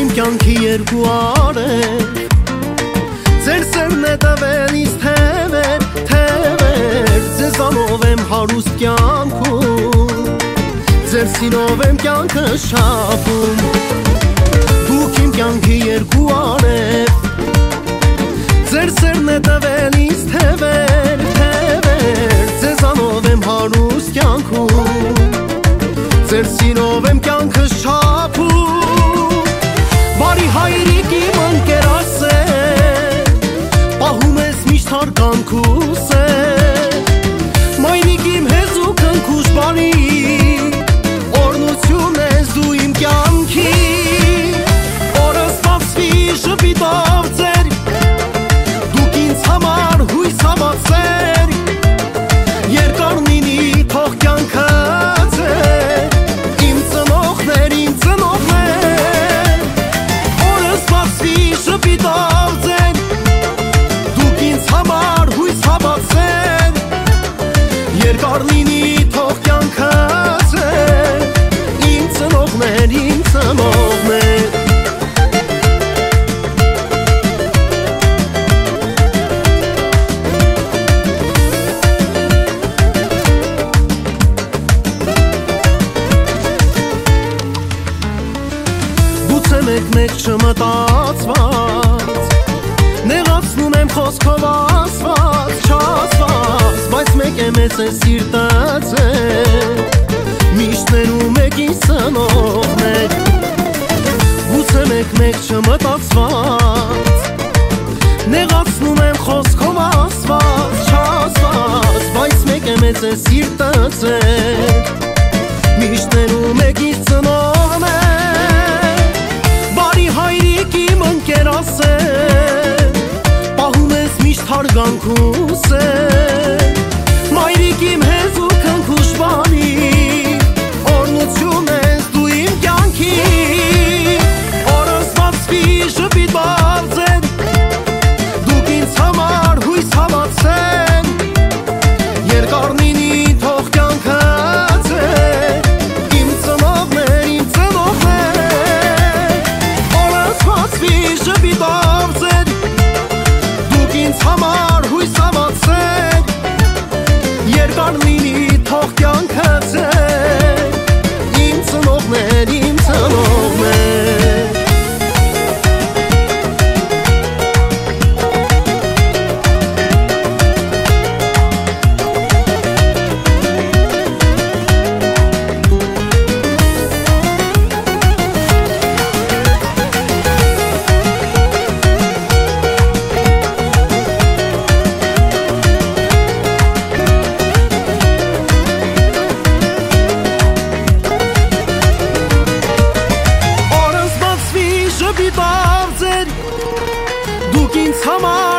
կյանքի երկու արև Ձեր սերն է տվել ինձ թևեր, թևեր Ձեզանով եմ հարուստ կյանքում Ձեր սիրով եմ կյանքը շապում Դուք իմ կյանքի երկու արև Ձեր սերն է տվել ինձ թևեր, թևեր Ձեզանով եմ հարուստ կյանքում Ձեր սիրով եմ կյանքը շապում Բարի հայրիկ իմ ընկերաս է Պահում ես միշտ հարգանքուս է Մայրիկ իմ հեզուկ ընկուշ բարի Օրնություն ես դու իմ կյանքի Օրը ստացվի ժպիտով ձեր Դուք ինձ համար հույս հավացեր Երկար լինի թող կյանքը ձեր Իմ ծնողներ, իմ ծնողներ Օրը ստացվի ժպիտով ձեր Դուք ինձ համար հույս հավացեր Երկար լինի թող կյանքը ձեր Իմ ծնողներ, իմ ծնողներ մեկ չմտածված Նեղացնում եմ խոսքով ասված, չասված Բայց մեկ է մեծ է սիրտած է Միշտ ներում եք ինձ ծնողներ Գուցե մեկ չմտածված Նեղացնում եմ խոսքով ասված, չասված Բայց մեկ է մեծ է սիրտած է Միշտ ներում եք ինձ ծնողներ Հայրիկ իմ ընկերաս է Պահում ես միշտ հարգանքուս է Մայրիկ իմ հեզուկ ընկուշ բարի Օրնություն ես դու իմ կյանքի Օրը ստացվի ժպիտով ձեր Դուք ինձ համար հույս հավացեն Երկար լինի թող կյանքը ձեր Իմ ծնողներ, իմ ծնողներ Ժպիտով ձեր Դուք ինձ համար հույս հավացեր Երկար լինի թող կյանքը ձեր Իմ ծնողներ, իմ ծնողներ Դուք ինձ համար